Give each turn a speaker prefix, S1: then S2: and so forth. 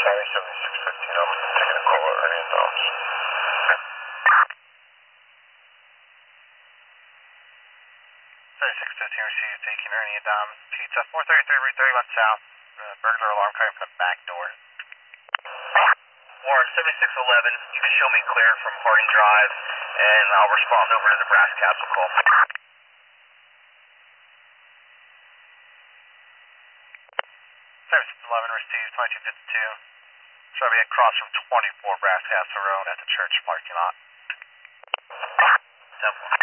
S1: County 7615, I'm taking a call at Ernie and Dom's.
S2: 7615 received, taking Ernie and Dom's pizza, 433 Route 31 South. Burglar alarm coming from the back door.
S3: Warren, 7611, you can show me clear from Harding Drive, and I'll respond over to the Brass Castle call.
S2: 7611 received, 2252. Should be across from 24 Brass Castle Road at the church parking lot.
S3: 10-4.